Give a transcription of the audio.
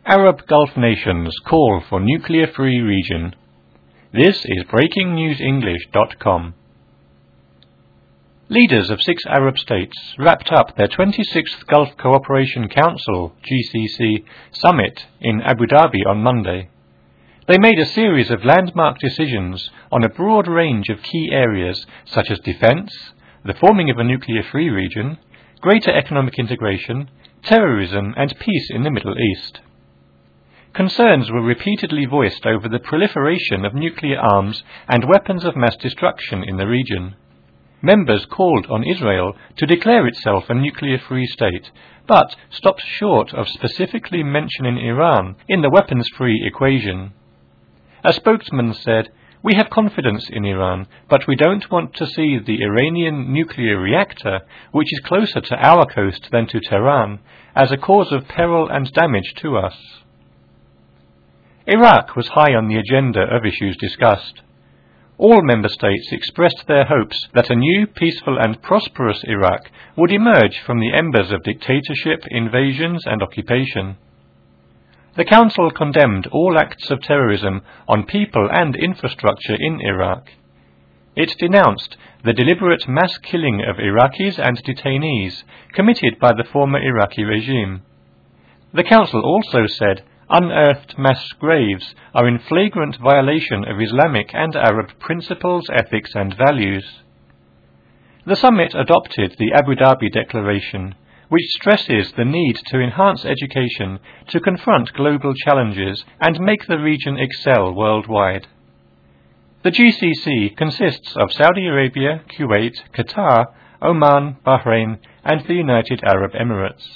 Arab Gulf nations call for nuclear-free region. This is BreakingNewsEnglish.com. Leaders of 6 Arab states wrapped up their 26th Gulf Cooperation Council (GCC) summit in Abu Dhabi on Monday. They made a series of landmark decisions on a broad range of key areas such as defense, the forming of a nuclear-free region, greater economic integration, terrorism and peace in the Middle East. Concerns were repeatedly voiced over the proliferation of nuclear arms and weapons of mass destruction in the region. Members called on Israel to declare itself a nuclear-free state, but stopped short of specifically mentioning Iran in the weapons-free equation. A spokesman said, "We have confidence in Iran, but we don't want to see the Iranian nuclear reactor, which is closer to our coast than to Tehran, as a cause of peril and damage to us." Iraq was high on the agenda of issues discussed. All member states expressed their hopes that a new, peaceful and prosperous Iraq would emerge from the embers of dictatorship, invasions and occupation. The Council condemned all acts of terrorism on people and infrastructure in Iraq. It denounced the deliberate mass killing of Iraqis and detainees committed by the former Iraqi regime. The Council also said unearthed mass graves are in flagrant violation of Islamic and Arab principles, ethics and values. The summit adopted the Abu Dhabi Declaration, which stresses the need to enhance education to confront global challenges and make the region excel worldwide. The GCC consists of Saudi Arabia, Kuwait, Qatar, Oman, Bahrain and the United Arab Emirates.